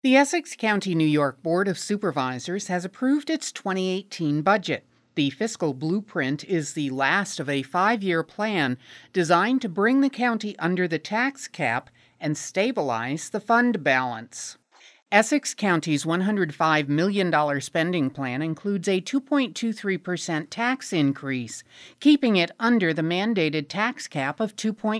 The Essex County, New York Board of Supervisors has approved its 2018 budget. The fiscal blueprint is the last of a 5-year plan designed to bring the county under the tax cap and stabilize the fund balance. Essex County's $105 million spending plan includes a 2.23% tax increase, keeping it under the mandated tax cap of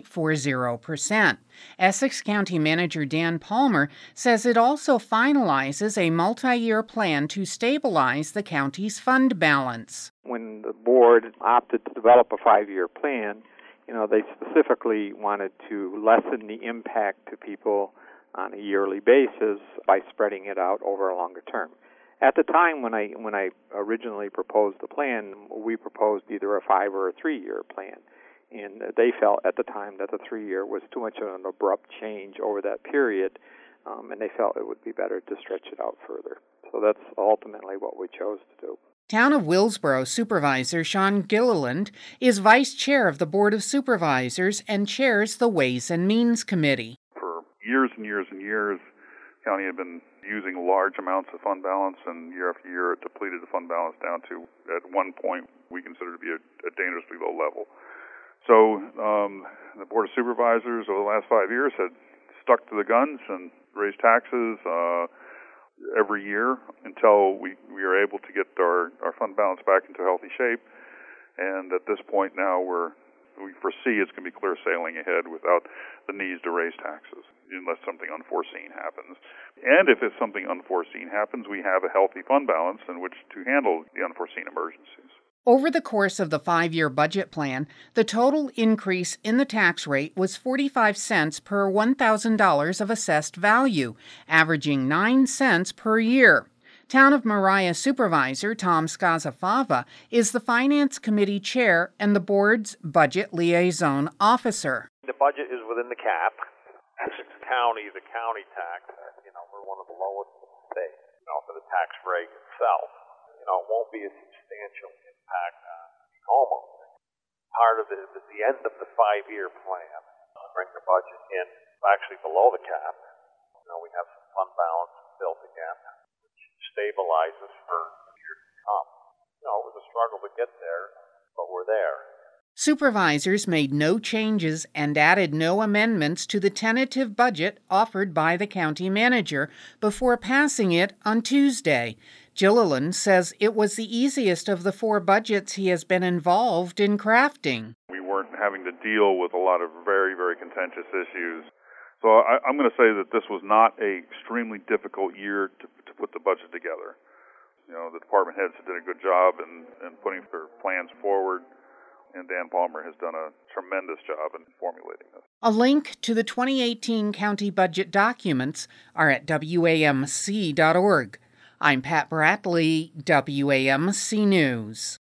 2.40%. Essex County Manager Dan Palmer says it also finalizes a multi-year plan to stabilize the county's fund balance. When the board opted to develop a 5-year plan, they specifically wanted to lessen the impact to people on a yearly basis by spreading it out over a longer term. At the time when I originally proposed the plan, we proposed either a 5 or a 3-year plan. And they felt at the time that the 3-year was too much of an abrupt change over that period, and they felt it would be better to stretch it out further. So that's ultimately what we chose to do. Town of Willsboro Supervisor Sean Gilliland is vice chair of the Board of Supervisors and chairs the Ways and Means Committee. Years and years and years, the county had been using large amounts of fund balance, and year after year it depleted the fund balance down to, at one point, we considered to be a dangerously low level. So the Board of Supervisors over the last 5 years had stuck to the guns and raised taxes every year until we are able to get our fund balance back into healthy shape. And at this point now we foresee it's going to be clear sailing ahead without the needs to raise taxes, unless something unforeseen happens. And if something unforeseen happens, we have a healthy fund balance in which to handle the unforeseen emergencies. Over the course of the 5-year budget plan, the total increase in the tax rate was 45 cents per $1,000 of assessed value, averaging 9 cents per year. Town of Moriah Supervisor Tom Scazafava is the Finance Committee Chair and the Board's Budget Liaison Officer. The budget is within the cap. Essex County, the county tax, we're one of the lowest in the state, for the tax rate itself. It won't be a substantial impact on the homeowner. Part of it is at the end of the 5-year plan to bring the budget in actually below the cap. We have some fund balance built again, stabilizes for years to come. It was a struggle to get there, but we're there. Supervisors made no changes and added no amendments to the tentative budget offered by the county manager before passing it on Tuesday. Gilliland says it was the easiest of the 4 budgets he has been involved in crafting. We weren't having to deal with a lot of very, very contentious issues. So I'm going to say that this was not an extremely difficult year to put the budget together. The department heads did a good job in putting their plans forward, and Dan Palmer has done a tremendous job in formulating this. A link to the 2018 county budget documents are at WAMC.org. I'm Pat Bradley, WAMC News.